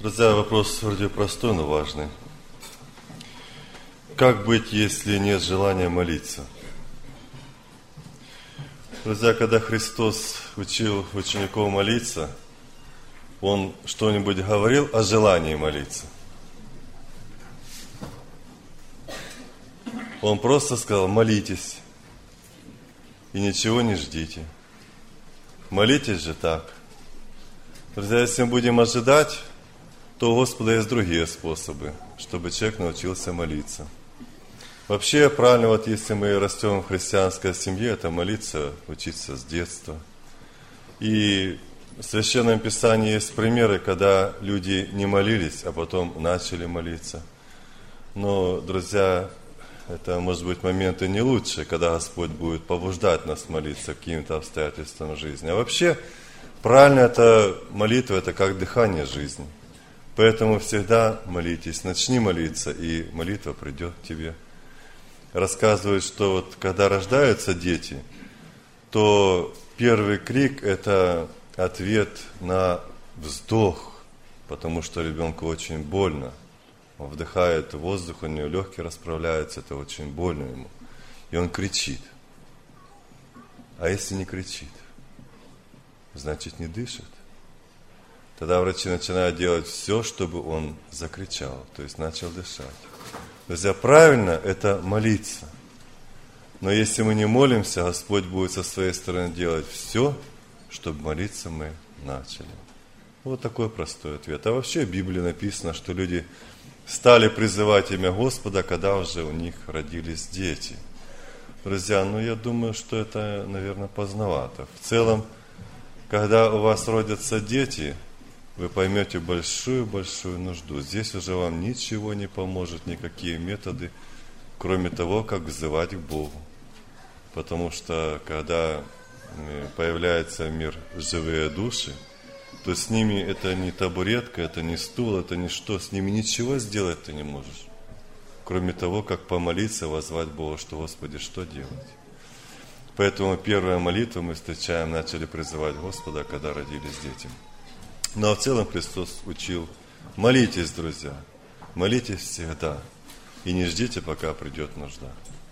Друзья, вопрос вроде простой, но важный. Как быть, если нет желания молиться? Друзья, когда Христос учил учеников молиться, Он что-нибудь говорил о желании молиться? Он просто сказал: молитесь и ничего не ждите. Молитесь же так. Друзья, если мы будем ожидать, то у Господа есть другие способы, чтобы человек научился молиться. Вообще, правильно, вот если мы растем в христианской семье, это молиться, учиться с детства. И в Священном Писании есть примеры, когда люди не молились, а потом начали молиться. Но, друзья, это, может быть, моменты не лучшие, когда Господь будет побуждать нас молиться каким-то обстоятельствам жизни. А вообще, правильно, это молитва, это как дыхание жизни. Поэтому всегда молитесь, начни молиться, и молитва придет к тебе. Рассказывают, что вот когда рождаются дети, то первый крик – это ответ на вздох, потому что ребенку очень больно. Он вдыхает воздух, у него легкие расправляются, это очень больно ему. И он кричит. А если не кричит, значит не дышит. Тогда врачи начинают делать все, чтобы он закричал, то есть начал дышать. Друзья, правильно это молиться. Но если мы не молимся, Господь будет со своей стороны делать все, чтобы молиться мы начали. Вот такой простой ответ. А вообще в Библии написано, что люди стали призывать имя Господа, когда уже у них родились дети. Друзья, я думаю, что это, наверное, поздновато. В целом, когда у вас родятся дети, вы поймете большую-большую нужду. Здесь уже вам ничего не поможет, никакие методы, кроме того, как взывать к Богу. Потому что, когда появляется в мир живые души, то с ними это не табуретка, это не стул, это ничто. С ними ничего сделать ты не можешь, кроме того, как помолиться, воззвать Бога, что: Господи, что делать? Поэтому первая молитва мы встречаем, начали призывать Господа, когда родились дети. Но в целом Христос учил: молитесь, друзья, молитесь всегда, и не ждите, пока придет нужда.